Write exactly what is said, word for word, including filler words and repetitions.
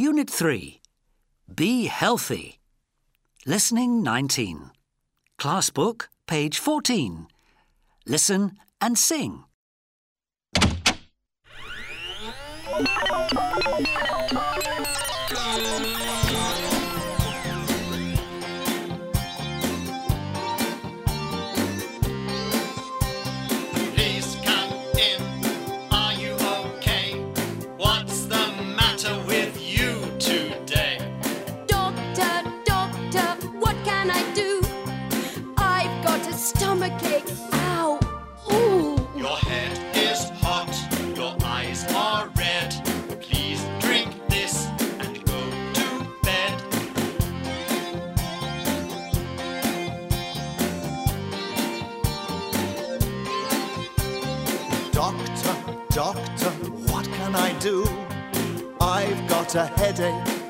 Unit three. Be healthy. Listening nineteen. Class book, page fourteen. Listen and sing. Please come in. Are you okay? What's the matter with you today? Doctor, doctor, what can I do? I've got a stomachache. Ow! Ooh! Your head is hot. Your eyes are red. Please drink this and go to bed. Doctor, doctor, what can I do? I've got a headache